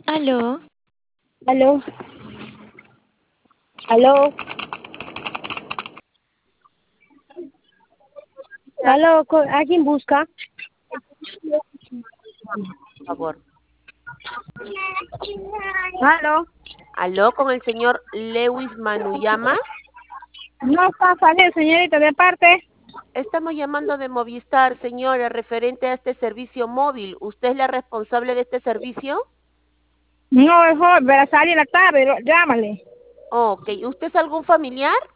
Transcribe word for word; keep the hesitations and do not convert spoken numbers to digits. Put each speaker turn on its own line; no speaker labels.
Aló,
Aló, aló, aló, co- ¿a quién busca?
Favor.
Aló,
Aló, con el señor Lewis Manuyama.
no está saliendo, señorita, de parte.
Estamos llamando de Movistar, señora, referente a este servicio móvil. ¿Usted es la responsable de este servicio?
No, es joven, pero salir la tarde, lo- llámale.
Ok. ¿Usted es algún familiar?